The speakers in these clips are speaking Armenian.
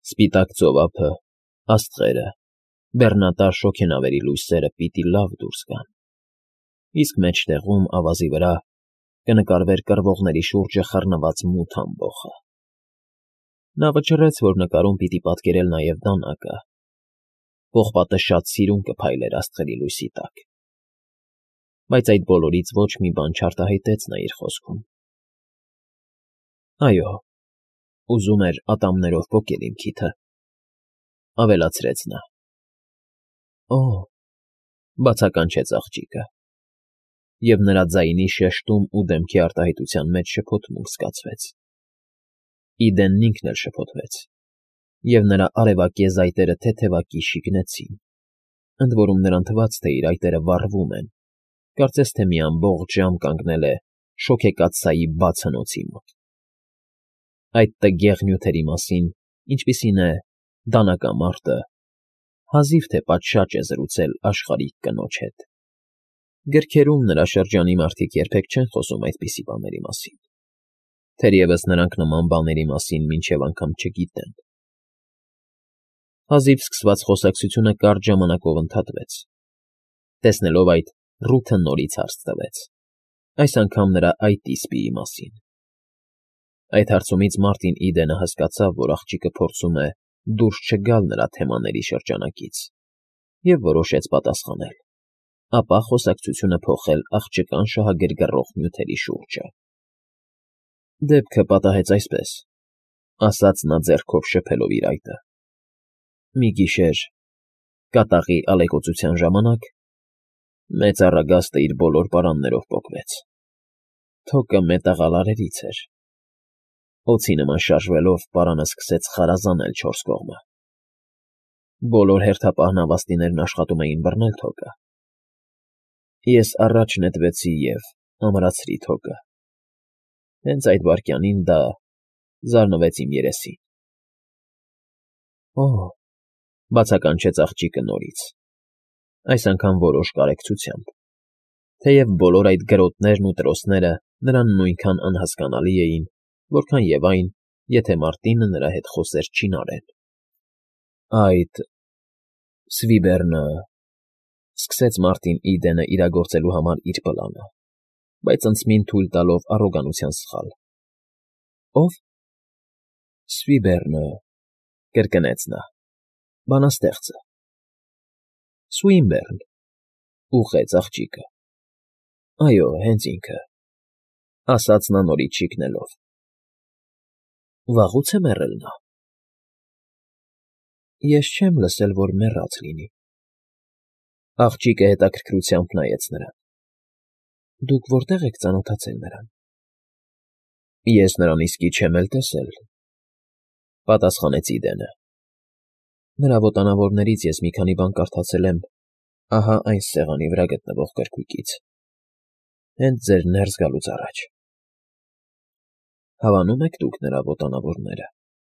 Սպիտակ ծովափը, աստղերը, բեռնատար շոգենավերի լույսերը պիտի լավ դուրս գան, իսկ մեջտեղում, ավազի վրա, կնկարվեր կռվողների շուրջը խռնված մութ ամբոխը։ Նա վճռեց, որ նկարում պիտի պատկերել նաև դանակը, պողպատը շատ սիրուն կփայլեր աստղերի լույսի տակ, բայց այդ բոլորից ոչ մի բան չարտահայտեց նա իր խոսքում։ Այո, ուզում էր ատամներով պոկել իմ քիթը, ավելացրեց նա։ Օ՜, բացականչեց աղջիկը, և նրա ձայնի շեշտում ու դեմքի արտահայտության մեջ շփոթմունք զգացվեց։ Իդենն ինքն էլ շփոթվեց, և նրա արևակեզ այտերը թեթևակի շիկնեցին, ընդ որում նրան թվաց, թե իր այտերը վառվում են, կարծես թե մի ամբողջ ժամ կանգնել է շոգեկաթսայի բաց հնոցի մոտ։ Այդ տգեղ նյութերի մասին, ինչպիսին է դանակամարտը, հազիվ թե պատշաճ է զրուցել աշխարհիկ կնոջ հետ։ Գրքերում նրա շրջանի մարդիկ երբեք չեն խոսում այդպիսի բաների մասին, թերևս նրանք նման բաների մասին մինչև անգամ չգիտեն։ Հազիվ սկսված խոսակցությունը կարճ ժամանակով ընդհատվեց։ Տեսնելով այդ, Ռութը նորից հարց տվեց, այս անգամ նրա այտի սպիի մասին։ Այդ հարցումից Մարտին Իդենը հասկացավ, որ աղջիկը փորձում է դուրս չգալ նրա թեմաների շրջանակից, և որոշեց պատասխանել, ապա խոսակցությունը փոխել աղջկան շահագրգռող նյութերի շուրջը։ Դեպքը պատահեց այսպես, ասաց նա ձեռքով շփելով իր այտը. մի գիշեր, կատաղի ալեկոծության ժամանակ, մեծ առագաստը իր բոլոր պարաններով պոկվեց։ Թոկը մետաղալարերից էր։ Օձի նման շարժվելով, պարանը սկսեց խարազանել չորս կողմը։ Բոլոր հերթապահ նավաստիներն աշխատում էին բռնել թոկը։ Ես առաջ նետվեցի և ամրացրի թոկը։ Հենց այդ վայրկյանին դա զարնվեց իմ երեսին։ Օ՜, բացականչեց աղջիկը նորից, այս անգամ որոշ կարեկցությամբ, թեև բոլոր այդ գրոտներն ու տրոսները նրան նույնքան անհասկանալի էին, որքան և այն, եթե Մարտինը նրա հետ խոսեր չինարեն։ Այդ… Սվիբեռնը… սկսեց Մարտին Իդենը իրագործելու համար իր պլանը, բայց ընդցմին թույլ տալով առոգանության սխալ։ Ո՞վ։ Սվիբեռնը… կրկնեց նա, բանաստեղծը։ Սուինբեռն… ուղղեց աղջիկը։ Այո, հենց ինքը, ասաց նա նորից շիկնելով։ Վաղուց է մեռել նա։ Ես չեմ լսել, որ մեռած լինի։ Աղջիկը հետաքրքրությամբ նայեց նրան։ Դուք որտե՞ղ եք ծանոթացել նրան։ Ես նրան իսկի չեմ էլ տեսել, պատասխանեց Իդենը։ Նրա ոտանավորներից ես մի քանի բան կարդացել եմ ահա այն սեղանի վրա գտնվող գրքույկից, հենց ձեր ներս գալուց առաջ։ Հավանում եք դուք նրա ոտանավորները։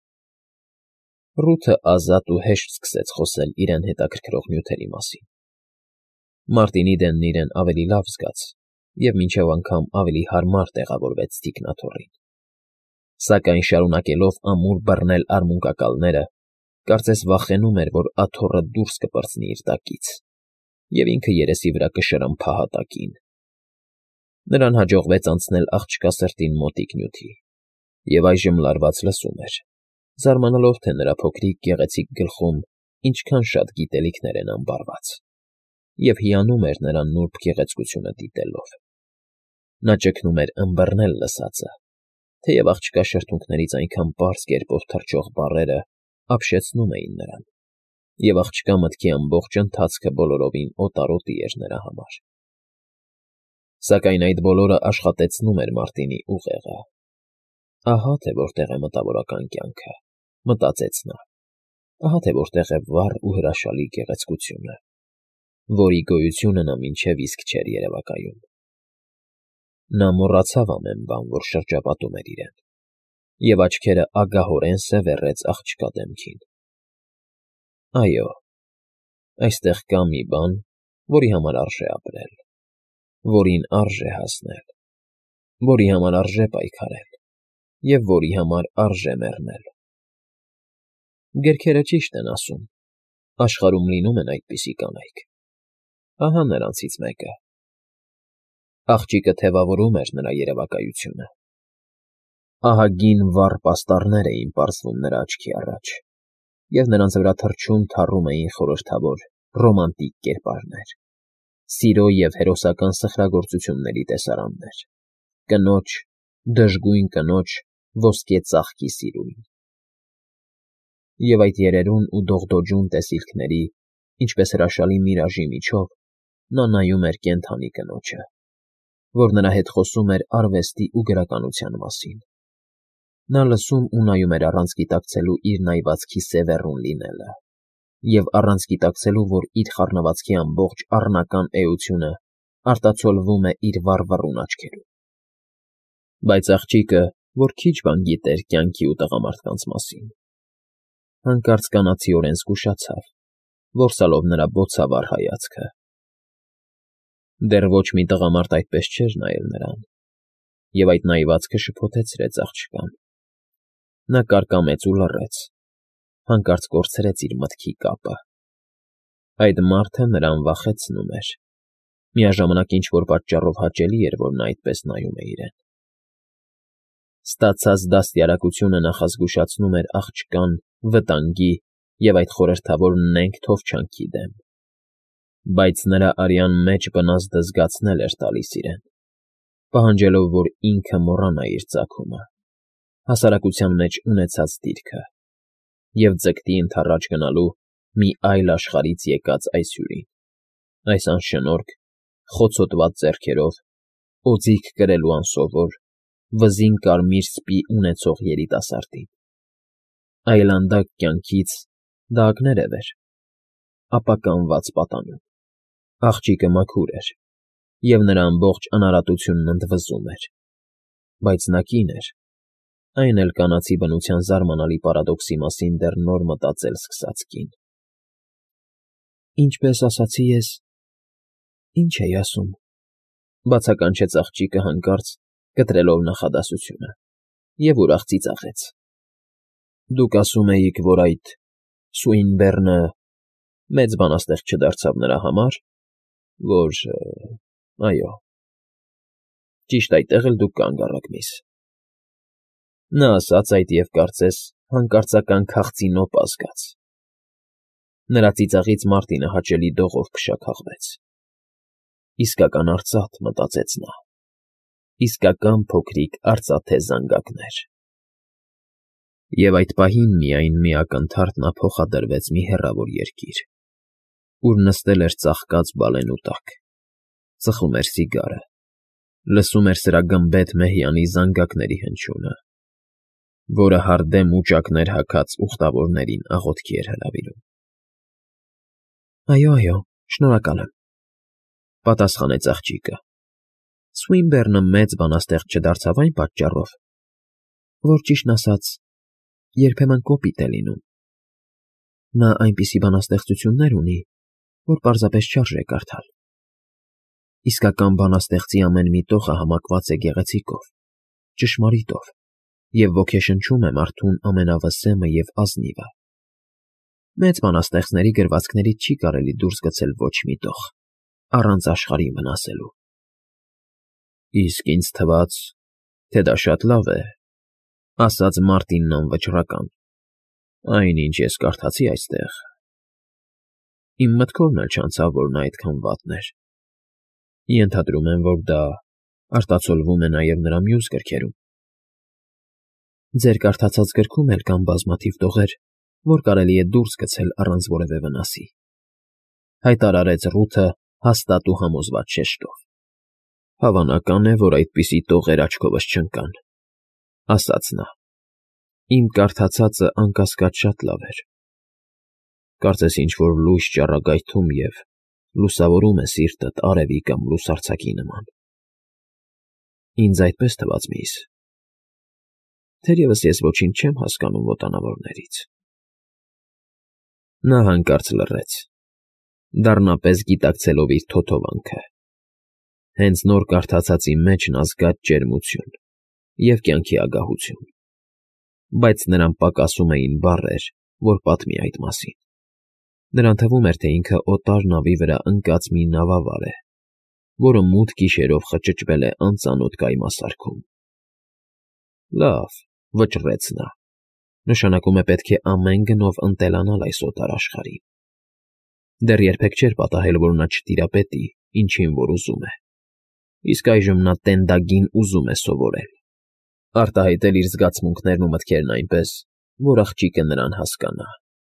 Ռութը ազատ ու հեշտ սկսեց խոսել իրեն հետաքրքրող նյութերի մասին։ Մարտին Իդենն իրեն ավելի լավ զգաց և մինչև անգամ ավելի հարմար տեղավորվեց թիկնաթոռին։ Սակայն շարունակելով ամուր բռնել արմունկակալները, կարծես վախենում էր, որ աթոռը դուրս կպրծնի իր տակից, և ինքը երեսի վրա կշրմփա հատակին։ Նրան հաջողվեց անցնել աղջկա սրտին մոտիկ նյութի, և այժմ լարված լսում էր, զարմանալով, թե նրա փոքրիկ գեղեցիկ գլխում ինչքան շատ գիտելիքներ են ամբարված, և հիանում էր նրա նուրբ գեղեցկությունը դիտելով։ Նա ճգնում էր ըմբռնել լսածը, թեև աղջկա շրթունքներից այնքան պարզ կերպով թռչող բառերը ապշեցնում էին նրան, և աղջկա մտքի ամբողջ ընթացքը բոլորովին օտարոտի էր նրա համար։ Սակայն այդ բոլորը աշխատեցնում էր Մարտինի ուղեղը։ Ահա թե որտեղ է մտավորական կյանքը, մտածեց նա, ահա թե որտեղ է վառ ու հրաշալի գեղեցկությունը, որի գոյությունը նա մինչև իսկ չէր երևակայում։ Նա մոռացավ ամեն բան, որ շրջապատում էր իրեն, և աչքերը ագահորեն սևեռեց աղջկա դեմքին։ Այո, այստեղ կա մի բան, որի համար արժե ապրել, որին արժե հասնել, որի համար արժե պայքարել և որի համար արժե մեռնել։ Գրքերը ճիշտ են ասում. աշխարհում լինում են այդպիսի կանայք։ Ահա նրանցից մեկը։ Աղջիկը թևավորում էր նրա երևակայությունը։ Ահագին վառ պաստառներ էին պարզվում նրա աչքի առաջ, և նրանց վրա թռչում թառում էին խորհրդավոր, ռոմանտիկ կերպարներ, սիրո և հերոսական սխրագործությունների տեսարաններ, կնոջ, դժգույն կնոջ ոսկե ծաղկի սիրուն։ Եվ այդ երերուն ու դողդոջուն տեսիլքների, ինչպես հրաշալի միրաժի միջով, նա նայում էր կենդանի կնոջը, որ նրա հետ խոսում էր արվեստի ու գրականության մասին։ Նա լսում ու նայում էր առանց գիտակցելու իր նայվածքի սևեռուն լինելը, և առանց գիտակցելու, որ իր խառնվածքի ամբողջ առնական էությունը արտացոլվում է իր վառվռուն աչքերում։ Բայց աղջիկը, որ քիչ բան գիտեր կյանքի ու տղամարդկանց մասին, հանկարծ կանացիորեն զգուշացավ, որսալով նրա բոցավառ հայացքը։ Դեռ ոչ մի տղամարդ այդպես չէր նայել նրան, և այդ նայվածքը շփոթեցրեց աղջկան։ Նա կարկամեց ու լռեց, հանկարծ կորցրեց իր մտքի կապը։ Այդ մարդը նրան վախեցնում էր, միաժամանակ ինչ-որ պատճառով հաճելի էր, որ նա այդպես նայում է իրեն։ Ստացած դաստիարակությունը նախազգուշացնում էր աղջկան վտանգի և այդ խորհրդավոր նենգ թովչանքի դեմ, բայց նրա արյան մեջ բնազդը զգացնել էր տալիս իրեն, պահանջելով, որ ինքը մոռանա իր ծագումը, հասարակության մեջ ունեցած դիրքը և ձգտի ընդառաջ գնալու մի այլ աշխարհից եկած այս հյուրին, այս անշնորհք, խոցոտված ձեռքերով, օձիք կրելու անսովոր, վզին կարմիր սպի ունեցող երիտասարդին։ Այլանդակ կյանքից դահակներ է վեր, ապականված պատանում։ Աղջիկը մաքուր էր, և նրա ամբողջ անարատությունն ընդվզում էր, բայց նա կին էր, այն էլ կանացի բնության զարմանալի պարադոքսի մասին դեռ նոր մտածել սկսած կին։ Ինչպես ասացի ես, ի՞նչ էի ասում,֊ բացականչեց աղջիկը հանկարծ, կտրելով նախադասությունը, և ուրախ ծիծաղեց։ Դուք ասում էիք, որ այդ Սուինբեռնը մեծ բանաստեղծ չդարձավ նրա համար, որ… այո, ճիշտ այդտեղ էլ դուք կանգ առաք, միս… Նա ասաց այդ և, կարծես, հանկարծական քաղցի նոպա զգաց։ Նրա ծիծաղից Մարտինը հաճելի դողով փշաքաղվեց։ Իսկական արծաթ, մտածեց նա, իսկական փոքրիկ արծաթե զանգակներ։ Եվ այդ պահին միայն մի ակնթարթ նա փոխադրվեց մի հեռավոր երկիր, ուր նստել էր ծաղկած բալենու տակ, ծխում էր սիգարը, լսում էր սրա գմբեթ մեհյանի զանգակների հնչյունը, որը հարդեմ ուճակներ հագած ուխտավորներին աղոթքի էր հրավիրում։ Այո, շնորհակալ եմ,֊ պատասխանեց աղջիկը։ Սուինբեռնը մեծ բանաստեղծ չդարձավ այն պատճառով, որ, ճիշտն ասած, երբեմն կոպիտ է լինում։ Նա այնպիսի բանաստեղծություններ ունի, որ պարզապես չարժե կարդալ։ Իսկական բանաստեղծի ամեն մի տողը համակված է գեղեցիկով, ճշմարիտով և ոգեշնչում է մարդուն ամենավսեմը և ազնիվը։ Մեծ բանաստեղծների գրվածքներից չի կարելի դուրս գցել ոչ մի տող, առանց աշխարհին վնասելու։ Իսկ ինձ թվաց, թե դա շատ լավ է,֊ ասաց Մարտինն անվճռական, այն, ինչ ես կարդացի այստեղ… Իմ մտքովն էլ չանցավ, որ նա այդքան վատն էր։ Ենթադրում եմ, որ դա արտացոլվում է նաև նրա մյուս գրքերում։ Ձեր կարդացած գրքում էլ կան բազմաթիվ տողեր, որ կարելի է դուրս գցել առանց որևէ վնասի,֊ հայտարարեց Ռութը հաստատ ու համոզված շեշտով։ Հավանական է, որ այդպիսի տողեր աչքովս չընկան,֊ ասաց նա։ Իմ կարդացածը, անկասկած, շատ լավ էր։ Կարծես ինչ-որ լույս ճառագայթում և լուսավորում է սիրտդ արևի կամ լուսարձակի նման։ Ինձ այդպես թվաց, միս… Թերևս ես ոչինչ չեմ հասկանում ոտանավորներից… Նա հանկարծ լռեց, դառնապես գիտակցելով իր թոթովանքը։ Հենց նոր կարդացածի մեջ նա զգաց ջերմություն և կյանքի ագահություն, բայց նրան պակասում էին բառեր, որ պատմի այդ մասին։ Նրան թվում էր, թե ինքը օտար նավի վրա ընկած մի նավավար է, որը մութ գիշերով խճճվել է անծանոթ կայմասարքում։ Լավ, վճռեց նա, նշանակում է պետք է ամեն գնով ընտելանալ այս օտար աշխարհին։ Դեռ երբեք չէր պատահել, որ նա չտիրապետի, ինչին որ ուզում է։ Իսկ այժմ նա տենդագին ուզում է սովորել, արտահայտել իր զգացմունքներն ու մտքերն այնպես, որ աղջիկը նրան հասկանա։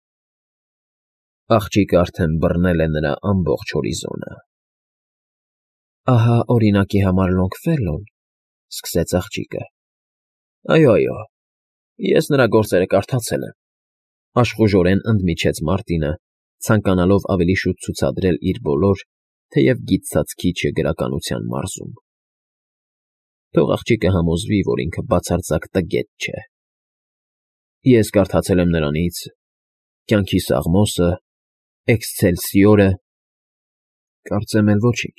Աղջիկը արդեն բռնել է նրա ամբողջ հորիզոնը։ Ահա օրինակի համար Լոնգֆելլոն, սկսեց աղջիկը։ Այո, ես նրա գործերը կարդացել եմ, աշխուժորեն ընդմիջեց Մարտինը, ցանկանալով ավելի շուտ ցուցադրել իր բոլոր, թեև գիծած քիչը գրականության մարզում։ Թող աղջիկը համոզվի, որ ինքը բացարձակ տգետ չէ։ Ես կարդացել եմ նրանից «Կյանքի սաղմոսը», «Էքսցելսիորը», կարծեմ էլ ոչինչ։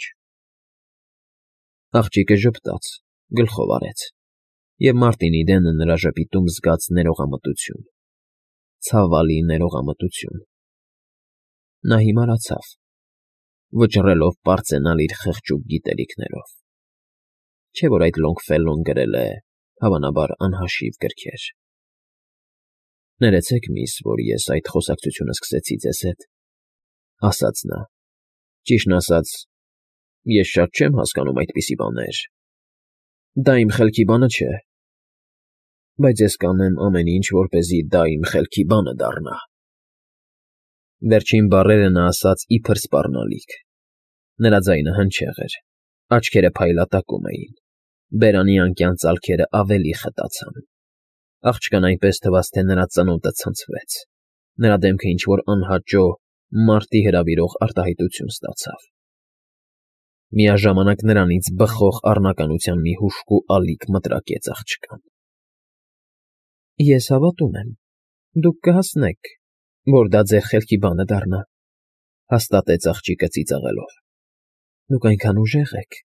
Աղջիկը ժպտաց, գլխով արեց, և Մարտինի դենը նրա ժպիտում զգաց ներողամտություն, ցավալի ներողամտություն։ Նա հիմարացավ, վճռելով պարծենալ իր խղճուկ գիտելիքներով։ Չէ՞ որ այդ Լոնգֆելլոն գրել է, հավանաբար, անհաշիվ գրքեր։ Ներեցեք, միս, որ ես այդ խոսակցությունը սկսեցի ձեզ հետ, ասաց նա։ Ճիշտն ասած, ես շատ չեմ հասկանում այդպիսի բաներ։ Դա իմ խելքի բանը չէ, բայց ես կանեմ ամեն ինչ, որպեսզի դա իմ խելքի բանը դառնա։ Վերջին բառերը նա ասաց իբր սպառնալիք։ Նրա ձայնը հնչեղ էր, աչքերը փայլատակում էին, բերանի անկյան ծալքերը ավելի խտացան։ Աղջկան այնպես թվաց, թե նրա ծնոտը ցնցվեց, նրա դեմքը ինչ-որ անհաճո, մարտի հրավիրող արտահայտություն ստացավ։ Միաժամանակ նրանից բխող առնականության մի հուժկու ալիք մտրակեց աղջկան։ Ես հավատում եմ, դուք կհասնեք, որ դա ձեր խելքի բանը դառնա, հաստատեց աղջիկը ծիծաղելով։ Դուք այնքան ուժեղ եք։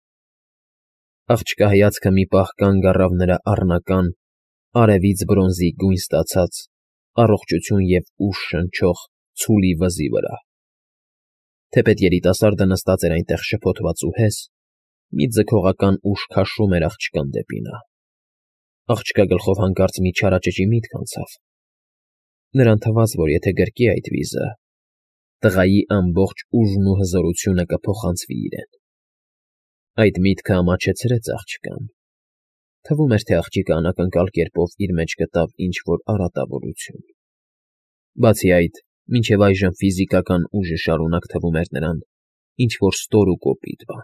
Աղջկա հայացքը մի պահ կանգ առավ նրա առնական, արևից բրոնզի գույն ստացած, առողջություն և ուժ շնչող ցուլի վզի վրա։ Թեպետ երիտասարդը նստած էր այնտեղ շփոթված ու հես, մի ձգողական ուժ քաշում էր աղջկան դեպի նա։ Աղջկա գլխով հանկարծ մի չարաճճի միտք անցավ։ Նրան թվաց, որ եթե գրկի այդ վիզը, տղայի ամբողջ ուժն ու հզորությունը կփոխանցվի իրեն։ Այդ միտքը ամաչեցրեց աղջկան։ Թվում էր, թե աղջիկը անակնկալ կերպով իր մեջ գտավ ինչ-որ արատավորություն։ Բացի այդ, մինչև այժմ ֆիզիկական ուժը շարունակ թվում էր նրան ինչ-որ ստոր ու կոպիտ բան։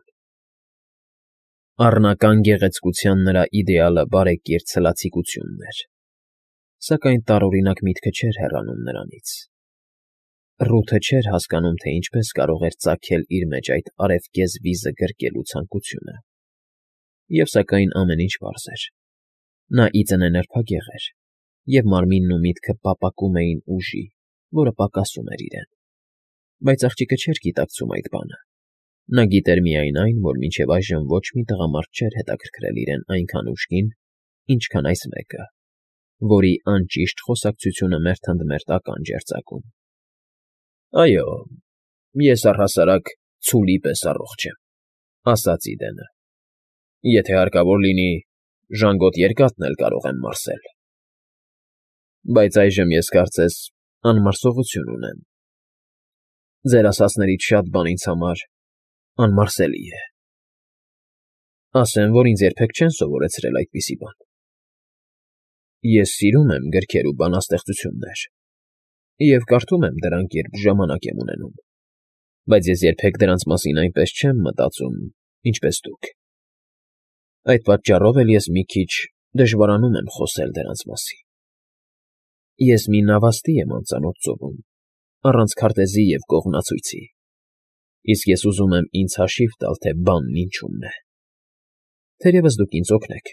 Առնական գեղեցկության նրա իդեալը բարեկիրթ ցլացիկությունն էր, սակայն տարօրինակ միտքը չէր հեռանում նրանից։ Ռութը չէր հասկանում, թե ինչպես կարող էր ծագել իր մեջ այդ արևկեզ վիզը գրկելու ցանկությունը։ Եվ սակայն ամեն ինչ պարզ էր։ Նա իծնե նրբագեղ էր, և մարմինն ու միտքը պապակում էին ուժի, որը պակասում էր իրեն։ Բայց աղջիկը չէր գիտակցում այդ բանը։ Նա գիտեր միայն այն, որ մինչև այժմ ոչ մի տղամարդ չէր հետաքրքրել իրեն այնքան ուժգին, ինչքան այս մեկը, որի անճիշտ խոսակցությունը մերթընդմերթ ականջ էր ծակում։ Այո, ես առհասարակ ցուլի պես առողջ եմ, ասաց Իդենը։ Եթե հարկավոր լինի, ժանգոտ երկաթն էլ կարող եմ մարսել։ Բայց այժմ ես կարծես անմարսողություն ունեմ։ Ձեր ասածներից շատ բան ինձ համար անմարսելի է։ Ասեմ, որ ինձ երբեք չեն սովորեցրել այդպիսի բան։ Ես սիրում եմ գրքեր ու բանաստեղծություններ, և կարդում եմ դրանք, երբ ժամանակ եմ ունենում, բայց ես երբեք դրանց մասին այնպես չեմ մտածում, ինչպես դուք։ Այդ պատճառով էլ ես մի քիչ դժվարանում եմ խոսել դրանց մասին։ Ես մի նավաստի եմ անծանոթ ծովում, առանց քարտեզի և կողմնացույցի, իսկ ես ուզում եմ ինձ հաշիվ տալ, թե բանն ինչումն է։ Թերևս դուք ինձ օգնեք։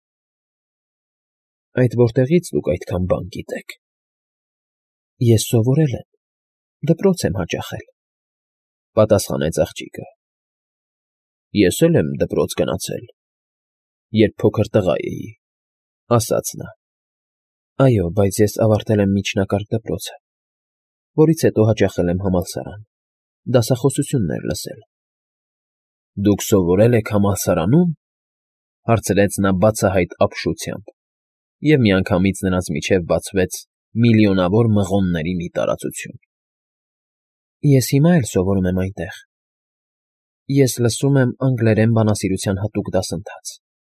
Այդ որտեղի՞ց դուք այդքան բան գիտեք։ Ես սովորել եմ, դպրոց եմ հաճախել, պատասխանեց աղջիկը։ Ես էլ եմ դպրոց գնացել, երբ փոքր տղա էի, ասաց նա։ Այո, բայց ես ավարտել եմ միջնակարգ դպրոցը, որից հետո հաճախել եմ համալսարան, դասախոսություններ լսել։ Դուք սովորել եք համալսարանում, հարցրեց նա բացահայտ ապշությամբ, և միանգամից նրանց միջև բացվեց միլիոնավոր մղոնների մի տարածություն։ Ես հիմա էլ սովորում եմ այնտեղ։ Ես լսում եմ անգլերեն բանասիրության հատուկ դասընթաց։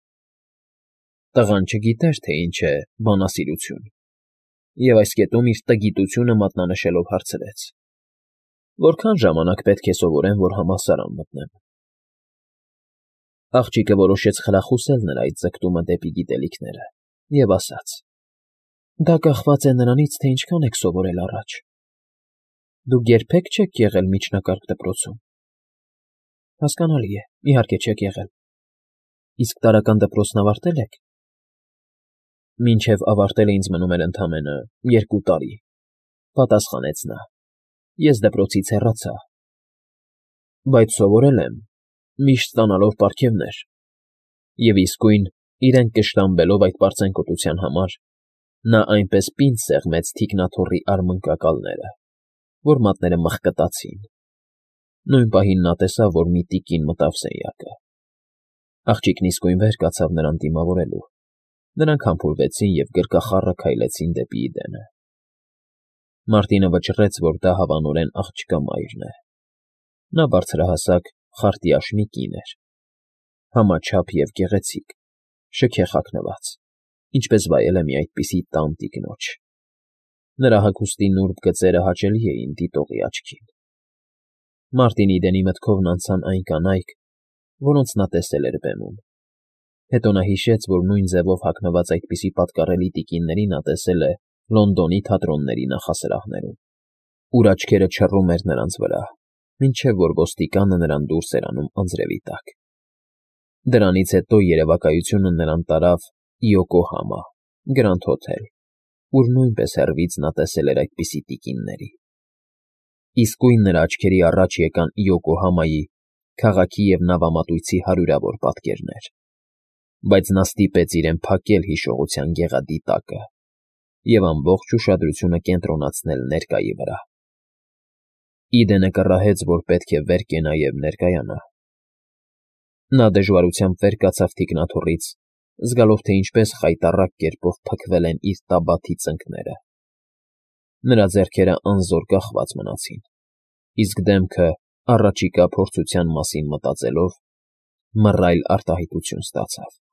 Տղան չգիտեր, թե ինչ է բանասիրություն, և այս կետում իր տգիտությունը մատնանշելով հարցրեց. Որքան ժամանակ պետք է սովորեմ, որ համալսարան մտնեմ։ Աղջիկը որոշեց խրախուսել նրա այդ ձգտումը դեպի գիտելիքները և ասաց. Դա կախված է նրանից, թե ինչքան եք սովորել առաջ։ Դուք երբեք չեք եղել միջնակարգ դպրոցում։ Հասկանալի է, իհարկե չեք եղել։ Իսկ տարրական դպրոցն ավարտել եք։ Մինչև ավարտելը ինձ մնում էր ընդամենը 2 տարի, պատասխանեց նա։ Ես դպրոցից հեռացա։ Բայց սովորել եմ, միշտ ստանալով պարգևներ, և իսկույն, իրեն կշտամբելով այդ պարծենկոտության համար, նա այնպես պինդ սեղմեց թիկնաթոռի արմնկակալները, որ մատները մխկտացին։ Նույն պահին նա տեսավ, որ մի տիկին մտավ սենյակը։ Աղջիկն իսկույն վեր կացավ նրան դիմավորելու։ Նրանք համբուրվեցին և գրկախառը քայլեցին դեպի Իդենը։ Մարտինը վճռեց, որ դա հավանորեն աղջկա մայրն է։ Նա բարձրահասակ, խարտիաշնի կին էր, համաչափ և գեղեցիկ, շքեղ հագնված, ինչպես վայել է մի այդպիսի տան տիկնոջ։ Նրա հագուստի նուրբ գծերը հաճելի էին դիտողի աչքին։ Մարտին Իդենի մտքովն անցան այն կանայք, որոնց նա տեսել էր բեմում։ Հետո նա հիշեց, որ նույն ձևով հագնված այդպիսի պատկառելի տիկինների նա տեսել է Լոնդոնի թատրոնների նախասրահներում, ուր աչքերը չռում էր նրանց վրա, մինչև որ ոստիկանը նրան դուրս էր անում անձրևի տակ։ Դրանից հետո երևակայությունը նրան տարավ Իոկոհամա, Գրանդ Հոթել, ուր նույնպես հեռվից նա տեսել էր այդպիսի տիկինների։ Իսկույն նրա աչքերի առաջ եկան Իոկոհամայի, քաղաքի և նավամատույցի հարյուրավոր պատկերներ, բայց նա ստիպեց իրեն փակել հիշողության գեղադի տակը և ամբողջ ուշադրությունը կենտրոնացնել ներկայի վրա։ Իդենը կռահեց, որ պետք է վեր կենա և ներկայանա։ Նա դժվարությամբ վեր կացավ թիկնաթոռից, զգալով, թե ինչպես խայտառակ կերպով փքվել են իր տաբաթի ծնկները։ Նրա ձեռքերը անզոր կախված մնացին, իսկ դեմքը, առաջիկա փորձության մասին մտածելով, մռայլ արտահայտություն ստացավ։